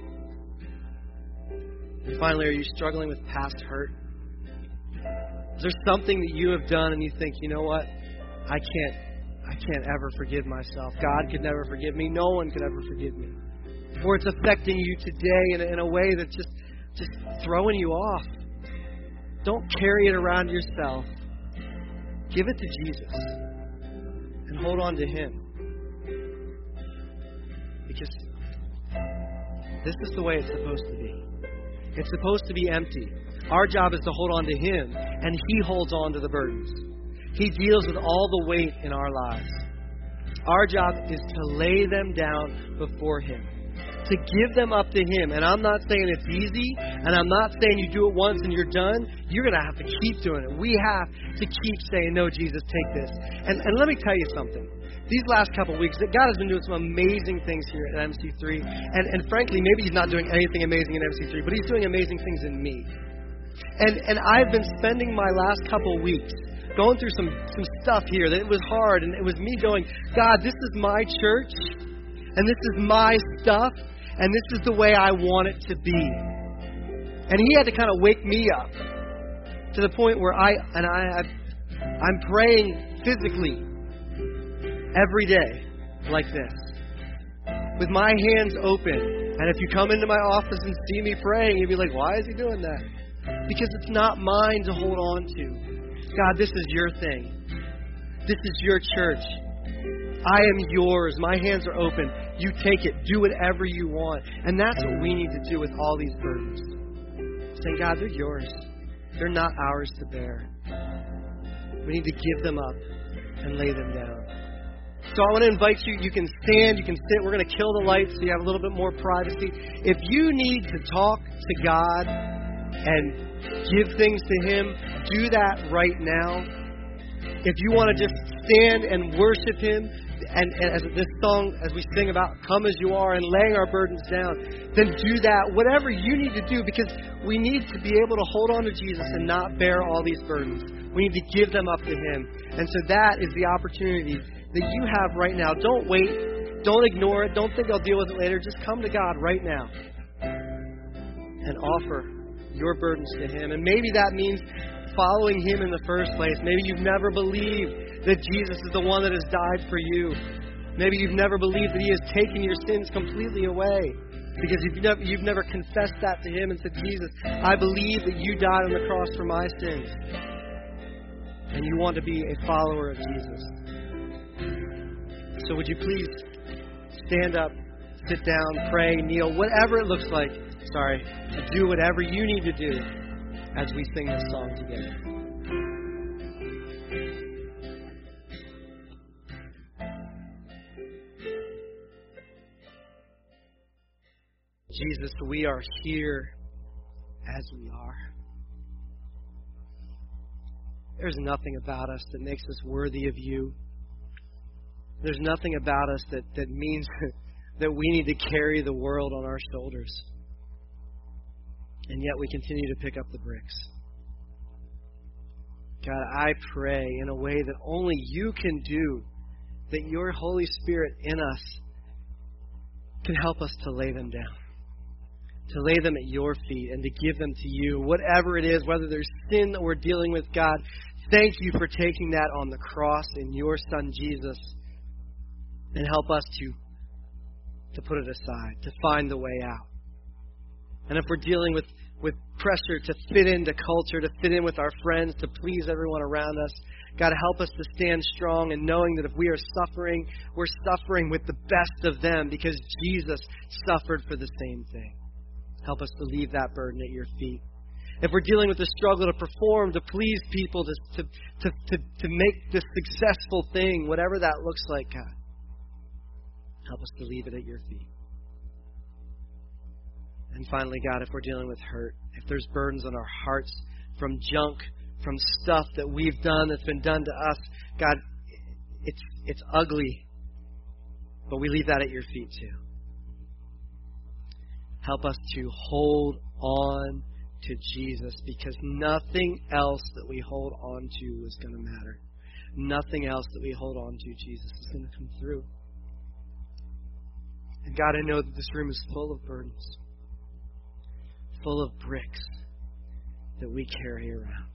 [SPEAKER 2] And finally, are you struggling with past hurt? Is there something that you have done and you think, you know what? I can't ever forgive myself. God could never forgive me. No one could ever forgive me. Or it's affecting you today in a way that's just throwing you off. Don't carry it around yourself. Give it to Jesus. And hold on to Him. Because this is the way it's supposed to be. It's supposed to be empty. Our job is to hold on to Him, and He holds on to the burdens. He deals with all the weight in our lives. Our job is to lay them down before Him, to give them up to Him. And I'm not saying it's easy, and I'm not saying you do it once and you're done. You're going to have to keep doing it. We have to keep saying, no, Jesus, take this. And let me tell you something. These last couple of weeks, God has been doing some amazing things here at MC3. And frankly, maybe He's not doing anything amazing in MC3, but He's doing amazing things in me. And I've been spending my last couple of weeks going through some stuff here that it was hard. And it was me going, God, this is my church. And this is my stuff. And this is the way I want it to be. And He had to kind of wake me up to the point where I'm praying physically every day like this, with my hands open. And if you come into my office and see me praying, you'll be like, why is he doing that? Because it's not mine to hold on to. God, this is your thing. This is your church. I am yours. My hands are open. You take it. Do whatever you want. And that's what we need to do with all these burdens. Saying, God, they're yours. They're not ours to bear. We need to give them up and lay them down. So I want to invite you. You can stand, you can sit. We're going to kill the lights so you have a little bit more privacy. If you need to talk to God and give things to Him, do that right now. If you want to just stand and worship Him, and as this song, as we sing about come as you are and laying our burdens down, then do that. Whatever you need to do, because we need to be able to hold on to Jesus and not bear all these burdens. We need to give them up to Him. And so that is the opportunity that you have right now. Don't wait. Don't ignore it. Don't think I'll deal with it later. Just come to God right now and offer your burdens to Him. And maybe that means following Him in the first place. Maybe you've never believed that Jesus is the one that has died for you. Maybe you've never believed that He has taken your sins completely away, because you've never confessed that to Him and said, Jesus, I believe that you died on the cross for my sins. And you want to be a follower of Jesus. So would you please stand up, sit down, pray, kneel, whatever it looks like. Do whatever you need to do as we sing this song together. Jesus, we are here as we are. There's nothing about us that makes us worthy of you. There's nothing about us that means that we need to carry the world on our shoulders. And yet we continue to pick up the bricks. God, I pray in a way that only you can do, that your Holy Spirit in us can help us to lay them down, to lay them at your feet and to give them to you, whatever it is, whether there's sin that we're dealing with. God, thank you for taking that on the cross in your Son Jesus, and help us to put it aside, to find the way out. And if we're dealing with pressure to fit into culture, to fit in with our friends, to please everyone around us, God, help us to stand strong and knowing that if we are suffering, we're suffering with the best of them because Jesus suffered for the same thing. Help us to leave that burden at your feet. If we're dealing with the struggle to perform, to please people, to make this successful thing, whatever that looks like, God, help us to leave it at your feet. And finally, God, if we're dealing with hurt, if there's burdens on our hearts from junk, from stuff that we've done that's been done to us, God, it's ugly, but we leave that at your feet too. Help us to hold on to Jesus, because nothing else that we hold on to is going to matter. Nothing else that we hold on to, Jesus, is going to come through. And God, I know that this room is full of burdens, full of bricks that we carry around.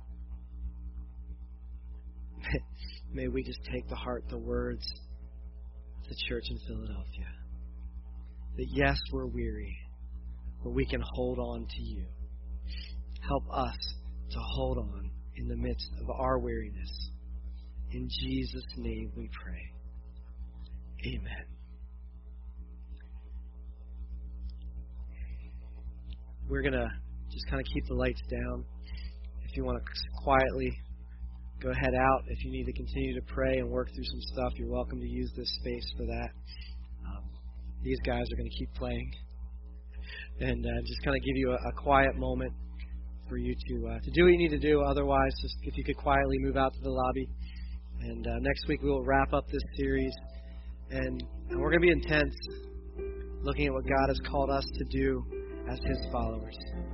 [SPEAKER 2] May we just take to heart the words of the church in Philadelphia. That yes, we're weary, but we can hold on to you. Help us to hold on in the midst of our weariness. In Jesus' name we pray. Amen. We're going to just kind of keep the lights down. If you want to quietly go head out, if you need to continue to pray and work through some stuff, you're welcome to use this space for that. These guys are going to keep playing. And just kind of give you a quiet moment for you to do what you need to do. Otherwise, just if you could quietly move out to the lobby. And next week we will wrap up this series. And we're going to be intense, looking at what God has called us to do as His followers.